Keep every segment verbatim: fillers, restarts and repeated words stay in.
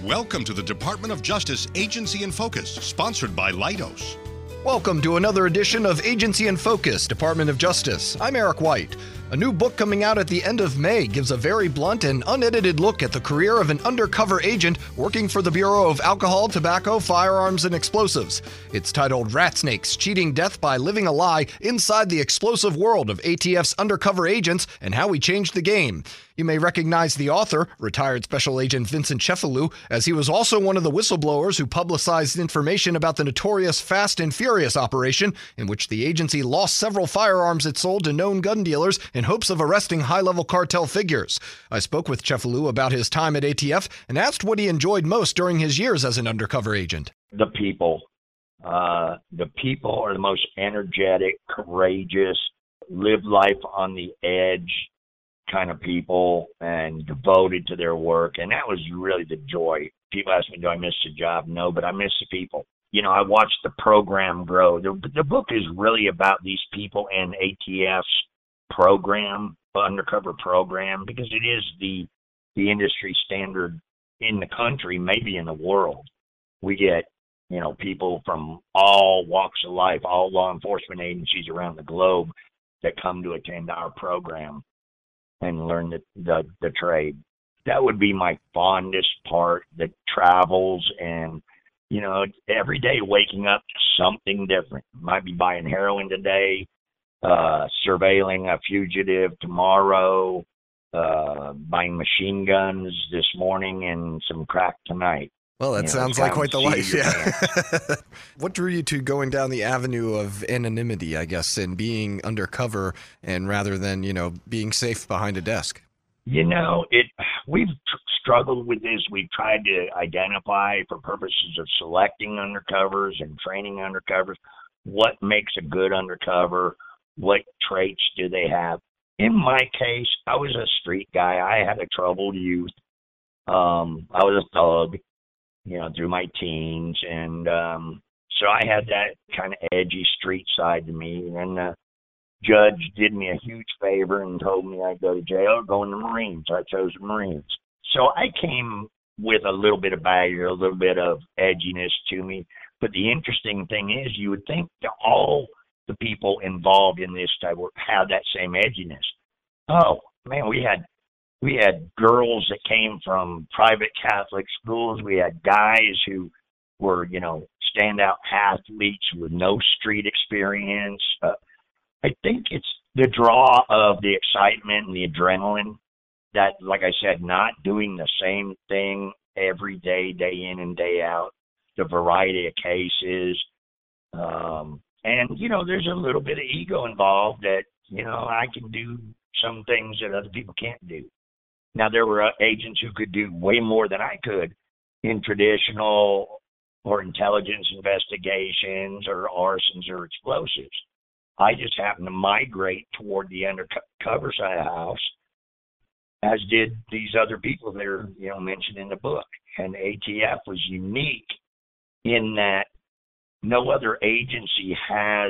Welcome to the Department of Justice Agency in Focus, sponsored by Leidos. Welcome to another edition of Agency in Focus, Department of Justice. I'm Eric White. A new book coming out at the end of May gives a very blunt and unedited look at the career of an undercover agent working for the Bureau of Alcohol, Tobacco, Firearms, and Explosives. It's titled Rat Snakes: Cheating Death by Living a Lie Inside the Explosive World of A T F's Undercover Agents and How We Changed the Game. You may recognize the author, retired Special Agent Vincent Cefalu, as he was also one of the whistleblowers who publicized information about the notorious Fast and Furious operation, in which the agency lost several firearms it sold to known gun dealers in hopes of arresting high-level cartel figures. I spoke with Cefalu about his time at A T F and asked what he enjoyed most during his years as an undercover agent. The people. Uh, the people are the most energetic, courageous, live life on the edge kind of people and devoted to their work. And that was really the joy. People ask me, do I miss the job? No, but I miss the people. You know, I watched the program grow. The, the book is really about these people and A T F's program, undercover program, because it is the the industry standard in the country, maybe in the world. We get, you know, people from all walks of life, all law enforcement agencies around the globe that come to attend our program and learn the, the, the trade. That would be my fondest part, the travels and, you know, every day waking up to something different. Might be buying heroin today, uh, surveilling a fugitive tomorrow, uh, buying machine guns this morning and some crack tonight. Well, that you sounds know, like quite the life, yeah. What drew you to going down the avenue of anonymity, I guess, and being undercover and rather than, you know, being safe behind a desk? You know, it. we've tr- struggled with this. We've tried to identify, for purposes of selecting undercovers and training undercovers, what makes a good undercover, what traits do they have. In my case, I was a street guy. I had a troubled youth. Um, I was a thug, you know, through my teens. And um, so I had that kind of edgy street side to me. And the judge did me a huge favor and told me I'd go to jail or go in the Marines. I chose the Marines. So I came with a little bit of baggage, a little bit of edginess to me. But the interesting thing is, you would think that all the people involved in this type of work have that same edginess. Oh, man, we had We had girls that came from private Catholic schools. We had guys who were, you know, standout athletes with no street experience. Uh, I think it's the draw of the excitement and the adrenaline that, like I said, not doing the same thing every day, day in and day out, the variety of cases. Um, and, you know, there's a little bit of ego involved that, you know, I can do some things that other people can't do. Now, there were uh, agents who could do way more than I could in traditional or intelligence investigations or arsons or explosives. I just happened to migrate toward the undercover side of the house, as did these other people that are, you know, mentioned in the book. And A T F was unique in that no other agency has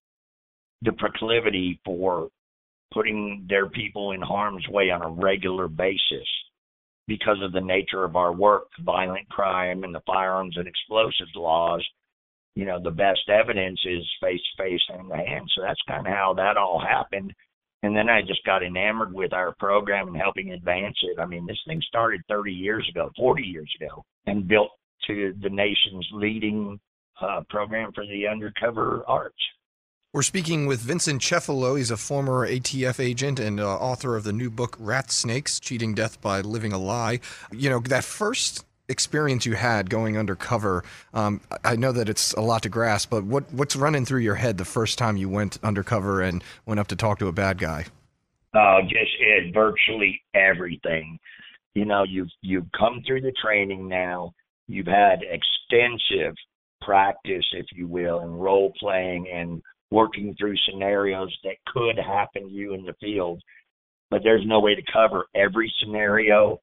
the proclivity for putting their people in harm's way on a regular basis because of the nature of our work, violent crime and the firearms and explosives laws. You know, the best evidence is face-to-face, hand-to-hand. So that's kind of how that all happened. And then I just got enamored with our program and helping advance it. I mean, this thing started thirty years ago, forty years ago, and built to the nation's leading uh, program for the undercover arts. We're speaking with Vincent Cefalu. He's a former A T F agent and uh, author of the new book, Rat Snakes: Cheating Death by Living a Lie. You know, that first experience you had going undercover, um, I know that it's a lot to grasp, but what what's running through your head the first time you went undercover and went up to talk to a bad guy? Oh, just it, virtually everything. You know, you've, you've come through the training now. You've had extensive practice, if you will, and role-playing and working through scenarios that could happen to you in the field, but there's no way to cover every scenario.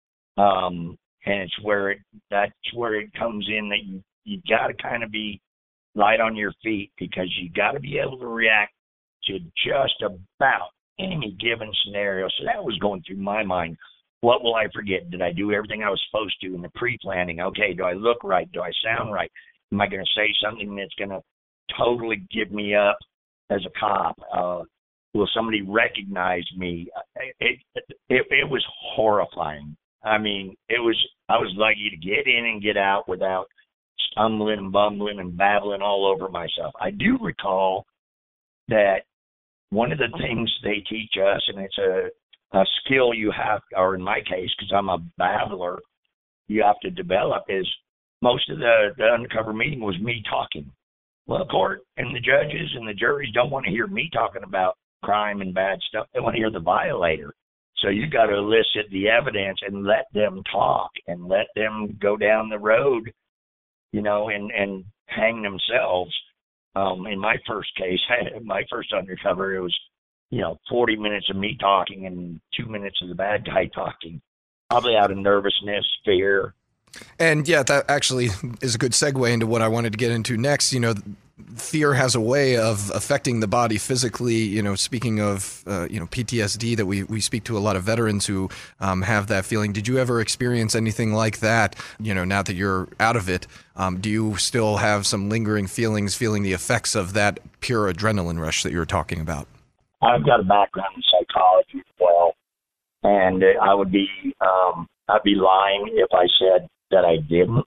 Um, and it's where it, that's where it comes in that you, you got to kind of be light on your feet, because you got to be able to react to just about any given scenario. So that was going through my mind. what will I forget? Did I do everything I was supposed to in the pre-planning? Okay, do I look right? Do I sound right? Am I going to say something that's going to totally give me up as a cop? Uh, will somebody recognize me? It, it, it, it was horrifying. I mean, it was, I was lucky to get in and get out without stumbling and bumbling and babbling all over myself. I do recall that one of the things they teach us, and it's a, a skill you have, or in my case, because I'm a babbler, you have to develop, is most of the, the undercover meeting was me talking. Well, the court and the judges and the juries don't want to hear me talking about crime and bad stuff. They want to hear the violator. So you got to elicit the evidence and let them talk and let them go down the road, you know, and, and hang themselves. Um, in my first case, my first undercover, it was, you know, forty minutes of me talking and two minutes of the bad guy talking, probably out of nervousness, fear. And yeah, that actually is a good segue into what I wanted to get into next. You know, fear has a way of affecting the body physically. You know, speaking of, uh, you know, P T S D, that we, we speak to a lot of veterans who um, have that feeling. Did you ever experience anything like that? You know, now that you're out of it, um, do you still have some lingering feelings, feeling the effects of that pure adrenaline rush that you were talking about? I've got a background in psychology as well, and I would be um, I'd be lying if I said that I didn't.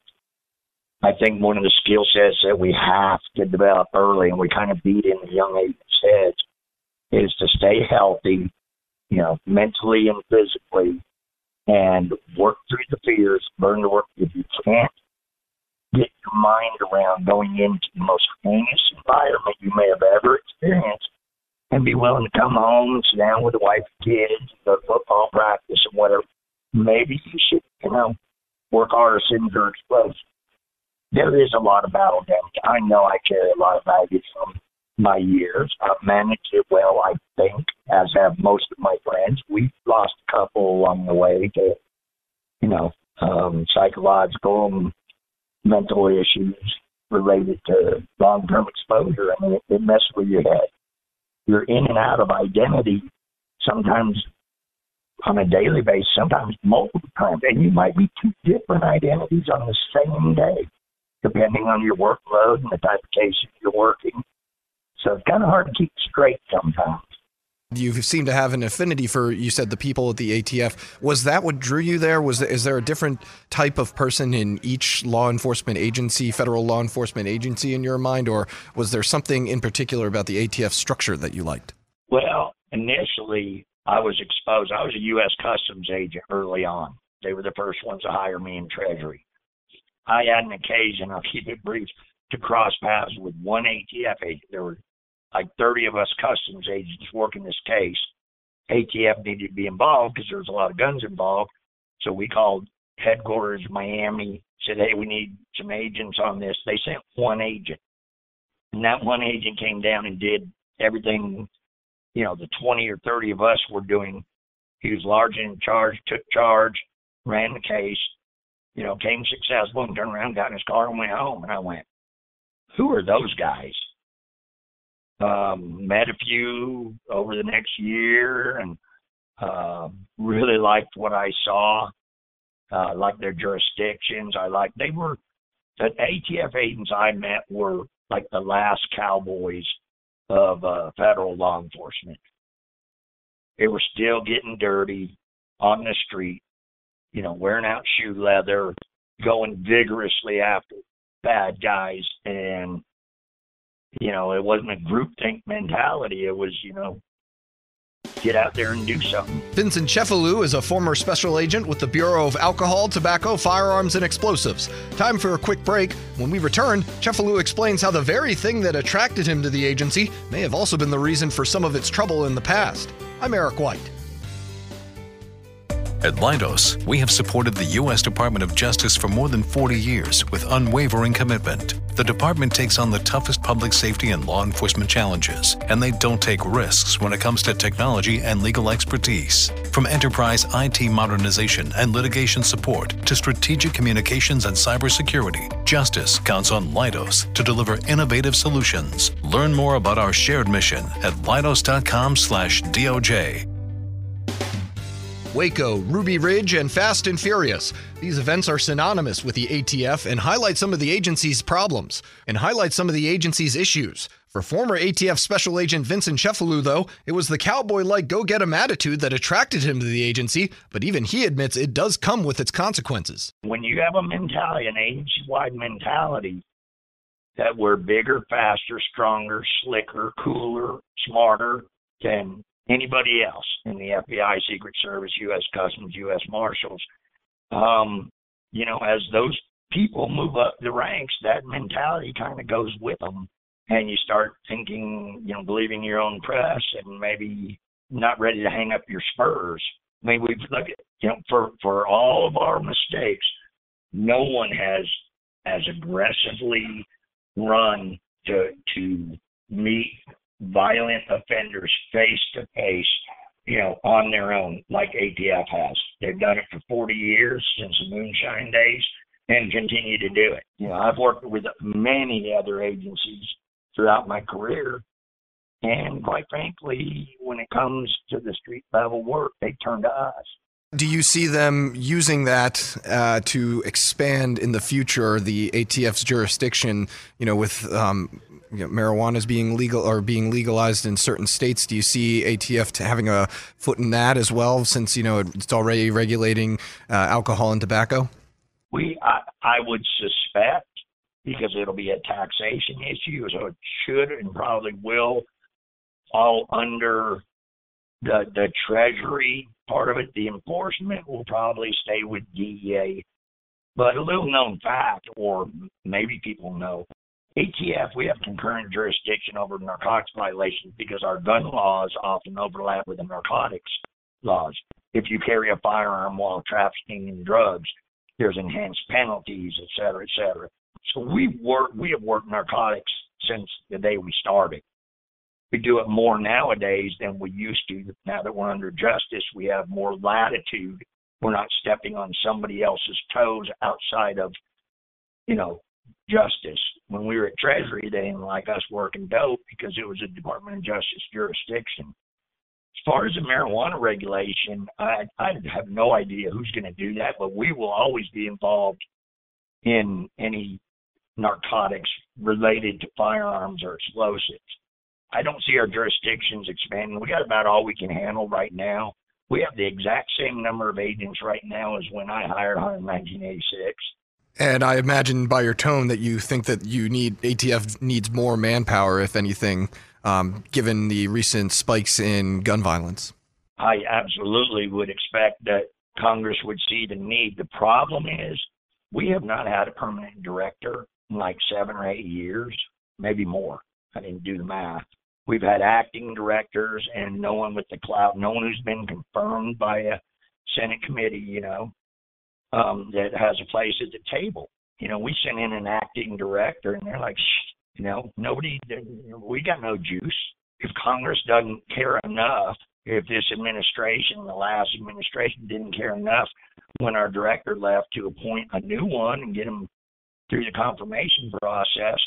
I think one of the skill sets that we have to develop early, and we kind of beat in the young agents' heads, is to stay healthy, you know, mentally and physically, and work through the fears, learn to work. If you can't get your mind around going into the most heinous environment you may have ever experienced, and be willing to come home and sit down with the wife and kids, go to football practice and whatever, maybe you should, you know, work harder, sitting your explosive. There is a lot of battle damage. I know I carry a lot of baggage from my years. I've managed it well, I think, as have most of my friends. We've lost a couple along the way to, you know, um, psychological and mental issues related to long-term exposure. I mean, it, it messes with your head. You're in and out of identity, sometimes on a daily basis, sometimes multiple times, and you might be two different identities on the same day, depending on your workload and the type of cases you're working. So it's kind of hard to keep straight sometimes. You seem to have an affinity for, you said, the people at the A T F. Was that what drew you there? Was Is there a different type of person in each law enforcement agency, federal law enforcement agency in your mind, or was there something in particular about the A T F structure that you liked? Well, initially, I was exposed. I was a U S Customs agent early on. They were the first ones to hire me in Treasury. I had an occasion, I'll keep it brief, to cross paths with one A T F agent. There were like thirty of us customs agents working this case. A T F needed to be involved because there was a lot of guns involved. So we called headquarters Miami, said, hey, we need some agents on this. They sent one agent. And that one agent came down and did everything, you know, the twenty or thirty of us were doing. He was large in charge, took charge, ran the case, you know, came successful, and turned around, got in his car and went home. And I went, who are those guys? Um, met a few over the next year and uh, really liked what I saw. Uh, liked their jurisdictions. I liked, they were, the A T F agents I met were like the last cowboys of uh, federal law enforcement. They were still getting dirty on the street, you know, wearing out shoe leather, going vigorously after bad guys. And, you know, it wasn't a groupthink mentality. It was, you know, get out there and do something. Vincent Cefalù is a former special agent with the Bureau of Alcohol, Tobacco, Firearms, and Explosives. Time for a quick break. When we return, Cefalù explains how the very thing that attracted him to the agency may have also been the reason for some of its trouble in the past. I'm Eric White. At Leidos, we have supported the U S Department of Justice for more than forty years with unwavering commitment. The department takes on the toughest public safety and law enforcement challenges, and they don't take risks when it comes to technology and legal expertise. From enterprise I T modernization and litigation support to strategic communications and cybersecurity, Justice counts on Leidos to deliver innovative solutions. Learn more about our shared mission at leidos dot com slash D O J. Waco, Ruby Ridge, and Fast and Furious. These events are synonymous with the A T F and highlight some of the agency's problems and highlight some of the agency's issues. For former A T F Special Agent Vincent Cefalu, though, it was the cowboy-like go-get-'em attitude that attracted him to the agency, but even he admits it does come with its consequences. When you have a mentality, an agency-wide mentality, that we're bigger, faster, stronger, slicker, cooler, smarter than anybody else in the F B I, Secret Service, U S Customs, U S Marshals, um, you know, as those people move up the ranks, that mentality kind of goes with them. And you start thinking, you know, believing your own press and maybe not ready to hang up your spurs. I mean, we've looked at, you know, for, for all of our mistakes, no one has as aggressively run to to meet violent offenders face to face, you know, on their own, like A T F has. They've done it for forty years since the Moonshine days and continue to do it. You know, I've worked with many other agencies throughout my career, and quite frankly, when it comes to the street level work, they turn to us. Do you see them using that uh, to expand in the future the A T F's jurisdiction? You know, with um, you know, marijuana's being legal or being legalized in certain states, do you see A T F having a foot in that as well? Since you know it's already regulating uh, alcohol and tobacco. We, I, I would suspect, because it'll be a taxation issue, so it should and probably will fall under the the Treasury part of it. The enforcement will probably stay with D E A. But a little known fact, or maybe people know, A T F, we have concurrent jurisdiction over narcotics violations because our gun laws often overlap with the narcotics laws. If you carry a firearm while trafficking in drugs, there's enhanced penalties, et cetera, et cetera. So we work, we have worked narcotics since the day we started. We do it more nowadays than we used to. Now that we're under justice, we have more latitude. We're not stepping on somebody else's toes outside of, you know, justice. When we were at Treasury, they didn't like us working dope because it was a Department of Justice jurisdiction. As far as the marijuana regulation, I, I have no idea who's going to do that, but we will always be involved in any narcotics related to firearms or explosives. I don't see our jurisdictions expanding. We got about all we can handle right now. We have the exact same number of agents right now as when I hired on in nineteen eighty-six. And I imagine by your tone that you think that you need A T F needs more manpower, if anything, um, given the recent spikes in gun violence. I absolutely would expect that Congress would see the need. The problem is we have not had a permanent director in like seven or eight years, maybe more. I didn't do the math. We've had acting directors and no one with the clout, no one who's been confirmed by a Senate committee, you know, um, that has a place at the table. You know, we sent in an acting director and they're like, shh, you know, nobody, we got no juice. If Congress doesn't care enough, if this administration, the last administration didn't care enough when our director left to appoint a new one and get him through the confirmation process,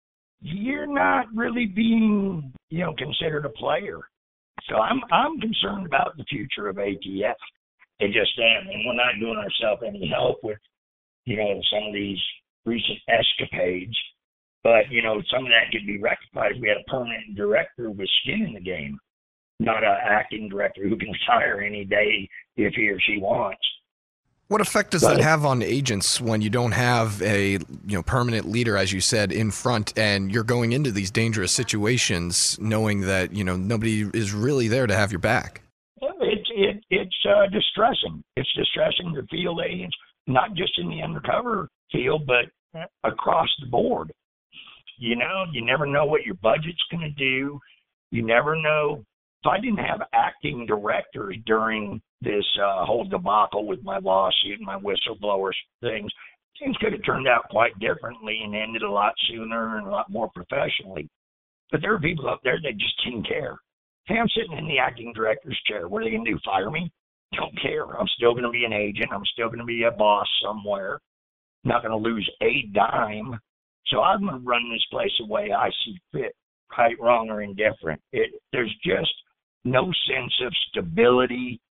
you're not really being, you know, considered a player. So I'm I'm concerned about the future of A T F. It just, I mean, we're not doing ourselves any help with, you know, some of these recent escapades. But, you know, some of that could be rectified if we had a permanent director with skin in the game, not an acting director who can retire any day if he or she wants. What effect does that have on agents when you don't have a you know permanent leader, as you said, in front, and you're going into these dangerous situations knowing that you know nobody is really there to have your back? It's it, it's uh, distressing. It's distressing to field agents, not just in the undercover field, but across the board. You know, you never know what your budget's going to do. You never know. If I didn't have acting directors during this uh, whole debacle with my lawsuit and my whistleblowers things, things could have turned out quite differently and ended a lot sooner and a lot more professionally. But there are people up there that just didn't care. Hey, I'm sitting in the acting director's chair. What are they going to do, fire me? Don't care. I'm still going to be an agent. I'm still going to be a boss somewhere. I'm not going to lose a dime. So I'm going to run this place the way I see fit, right, wrong, or indifferent. It, there's just no sense of stability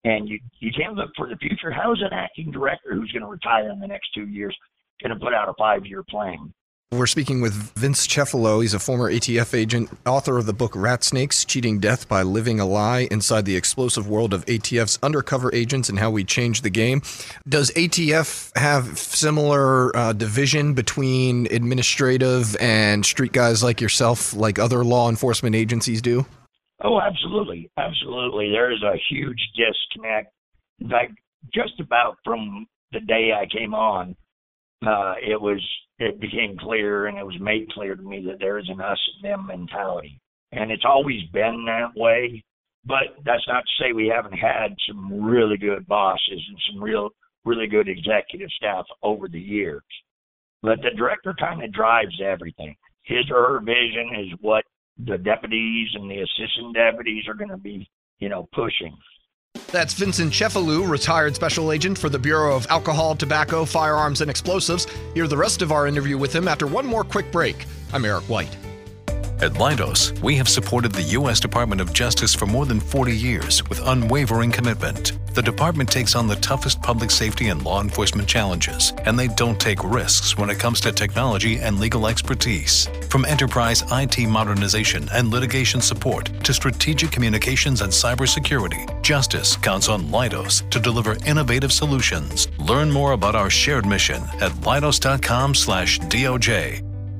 And you, you can't look for the future. How is an acting director who's going to retire in the next two years going to put out a five-year plan? We're speaking with Vince Cefalo. He's a former A T F agent, author of the book Rat Snakes, Cheating Death by Living a Lie Inside the Explosive World of A T F's Undercover Agents and How We Changed the Game. Does A T F have similar uh, division between administrative and street guys like yourself, like other law enforcement agencies do? Oh, absolutely. Absolutely. There is a huge disconnect. In fact, just about from the day I came on, uh, it was it became clear, and it was made clear to me that there is an us and them mentality. And it's always been that way, but that's not to say we haven't had some really good bosses and some real, really good executive staff over the years. But the director kind of drives everything. His or her vision is what the deputies and the assistant deputies are going to be, you know, pushing. That's Vincent Cefalo, retired special agent for the Bureau of Alcohol, Tobacco, Firearms, and Explosives. Hear the rest of our interview with him after one more quick break. I'm Eric White. At Leidos, we have supported the U S Department of Justice for more than forty years with unwavering commitment. The department takes on the toughest public safety and law enforcement challenges, and they don't take risks when it comes to technology and legal expertise. From enterprise I T modernization and litigation support to strategic communications and cybersecurity, Justice counts on Leidos to deliver innovative solutions. Learn more about our shared mission at leidos.com slash DOJ.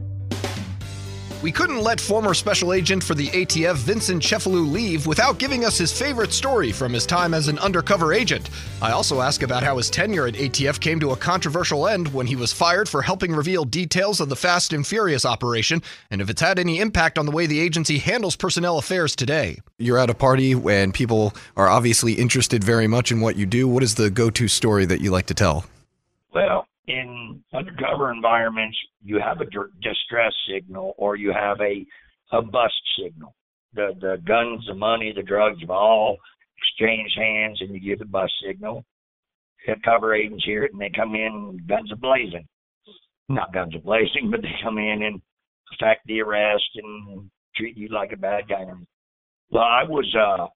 We couldn't let former special agent for the A T F Vincent Cefalo leave without giving us his favorite story from his time as an undercover agent. I also ask about how his tenure at A T F came to a controversial end when he was fired for helping reveal details of the Fast and Furious operation, and if it's had any impact on the way the agency handles personnel affairs today. You're at a party and people are obviously interested very much in what you do. What is the go-to story that you like to tell? Well, in undercover environments, you have a distress signal or you have a, a bust signal. The the guns, the money, the drugs have all exchanged hands, and you give the bust signal. The cover agents hear it, and they come in guns a blazing. Not guns a blazing, but they come in and effect the arrest and treat you like a bad guy. Well, I was uh,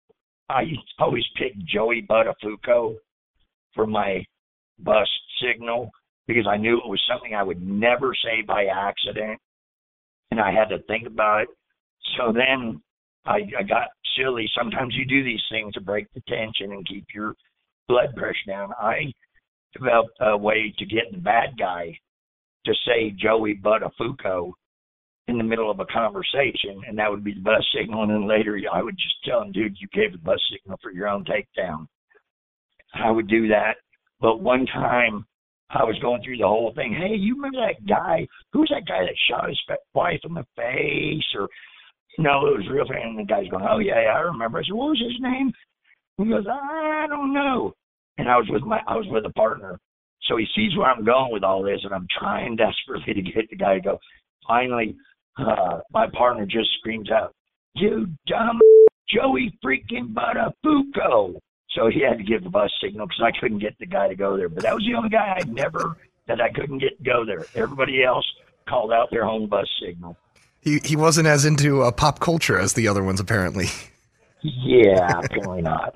I used to always pick Joey Buttafuoco for my bust signal because I knew it was something I would never say by accident, and I had to think about it. So then I, I got silly. Sometimes you do these things to break the tension and keep your blood pressure down. I developed a way to get the bad guy to say Joey Buttafuoco in the middle of a conversation, and that would be the bust signal. And then later I would just tell him, dude, you gave the bust signal for your own takedown. I would do that. But one time I was going through the whole thing. Hey, you remember that guy? Who's that guy that shot his wife in the face? Or, you know, it was real. And the guy's going, oh, yeah, yeah, I remember. I said, what was his name? He goes, I don't know. And I was with my, I was with a partner. So he sees where I'm going with all this, and I'm trying desperately to get the guy to go. Finally, uh, my partner just screams out, you dumb Joey freaking Buttafuoco. So he had to give the bus signal because I couldn't get the guy to go there. But that was the only guy I never, that I couldn't get to go there. Everybody else called out their own bus signal. He he wasn't as into uh, pop culture as the other ones, apparently. Yeah, apparently not.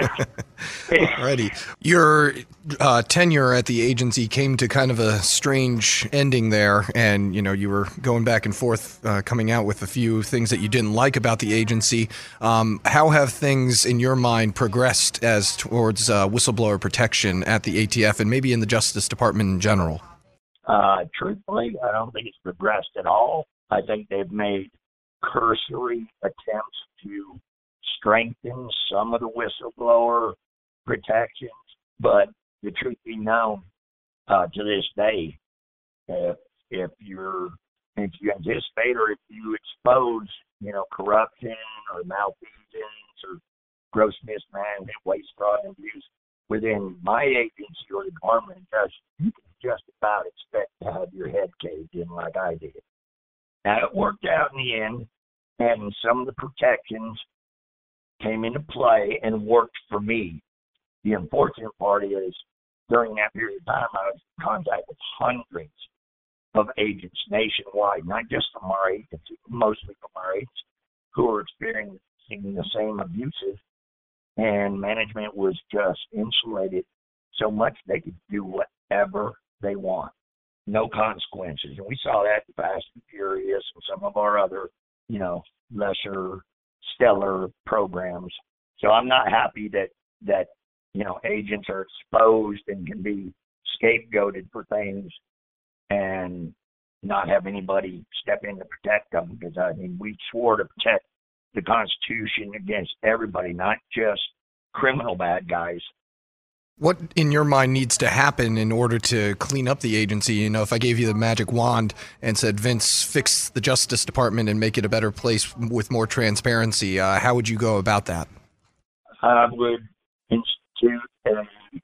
Alrighty. Your uh, tenure at the agency came to kind of a strange ending there, and you know you were going back and forth, uh, coming out with a few things that you didn't like about the agency. Um, how have things in your mind progressed as towards uh, whistleblower protection at the A T F and maybe in the Justice Department in general? Uh, truthfully, I don't think it's progressed at all. I think they've made cursory attempts to strengthen some of the whistleblower protections, but the truth be known, uh, to this day, if if you're if you anticipate or if you expose, you know, corruption or malfeasance or gross mismanagement, waste, fraud, and abuse within my agency or department, just you can just about expect to have your head caved in like I did. Now it worked out in the end, and some of the protections came into play and worked for me. The unfortunate part is, during that period of time, I was in contact with hundreds of agents nationwide, not just from our agency, mostly from our agents, who were experiencing the same abuses and management was just insulated so much they could do whatever they want. No consequences. And we saw that in Fast and Furious and some of our other, you know, lesser stellar programs. So I'm not happy that, that, you know, agents are exposed and can be scapegoated for things and not have anybody step in to protect them, because I mean, we swore to protect the Constitution against everybody, not just criminal bad guys. What, in your mind, needs to happen in order to clean up the agency? You know, if I gave you the magic wand and said, Vince, fix the Justice Department and make it a better place with more transparency, uh, how would you go about that? I would institute a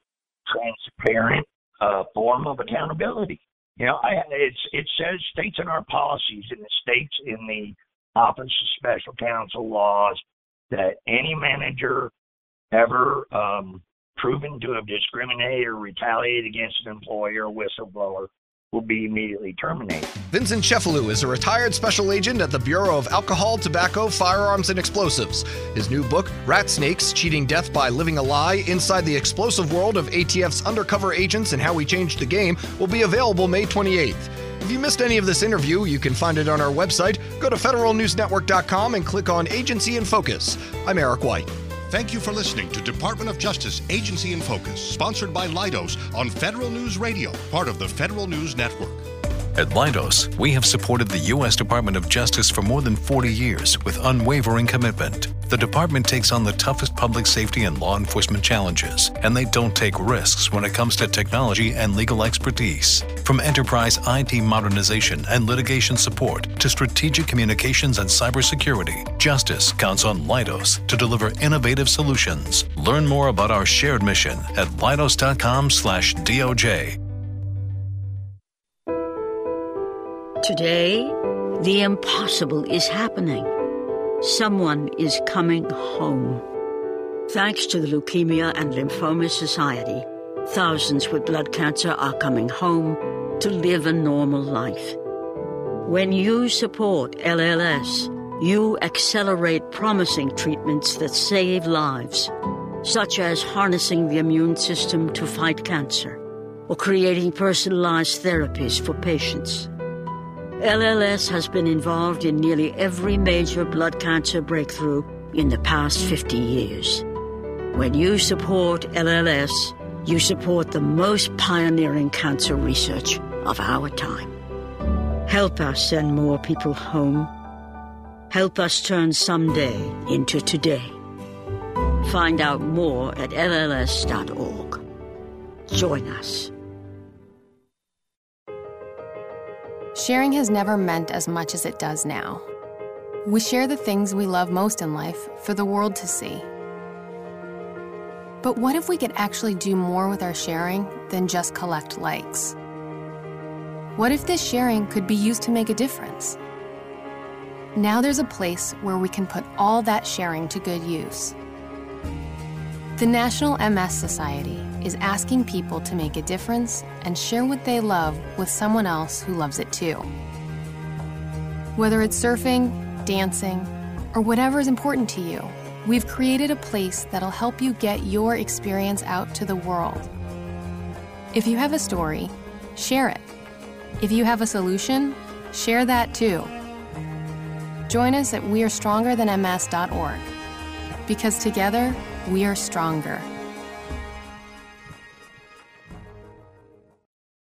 transparent uh, form of accountability. You know, I, it's, it says, states in our policies, and it states in the Office of Special Counsel laws, that any manager ever um, proven to have discriminated or retaliated against an employee or whistleblower will be immediately terminated. Vincent Cefalu is a retired special agent at the Bureau of Alcohol, Tobacco, Firearms, and Explosives. His new book, Rat Snakes, Cheating Death by Living a Lie, Inside the Explosive World of A T F's Undercover Agents and How We Changed the Game, will be available May twenty-eighth. If you missed any of this interview, you can find it on our website. Go to federal news network dot com and click on Agency in Focus. I'm Eric White. Thank you for listening to Department of Justice Agency in Focus, sponsored by Leidos on Federal News Radio, part of the Federal News Network. At Leidos, we have supported the U S Department of Justice for more than forty years with unwavering commitment. The department takes on the toughest public safety and law enforcement challenges, and they don't take risks when it comes to technology and legal expertise. From enterprise I T modernization and litigation support to strategic communications and cybersecurity, Justice counts on Leidos to deliver innovative solutions. Learn more about our shared mission at leidos dot com slash D O J. Today, the impossible is happening. Someone is coming home. Thanks to the Leukemia and Lymphoma Society, thousands with blood cancer are coming home to live a normal life. When you support L L S, you accelerate promising treatments that save lives, such as harnessing the immune system to fight cancer or creating personalized therapies for patients. L L S has been involved in nearly every major blood cancer breakthrough in the past fifty years. When you support L L S, you support the most pioneering cancer research of our time. Help us send more people home. Help us turn someday into today. Find out more at L L S dot org. Join us. Sharing has never meant as much as it does now. We share the things we love most in life for the world to see. But what if we could actually do more with our sharing than just collect likes? What if this sharing could be used to make a difference? Now there's a place where we can put all that sharing to good use. The National M S Society is asking people to make a difference and share what they love with someone else who loves it too. Whether it's surfing, dancing, or whatever is important to you, we've created a place that'll help you get your experience out to the world. If you have a story, share it. If you have a solution, share that too. Join us at we are stronger than M S dot org, because together, we are stronger.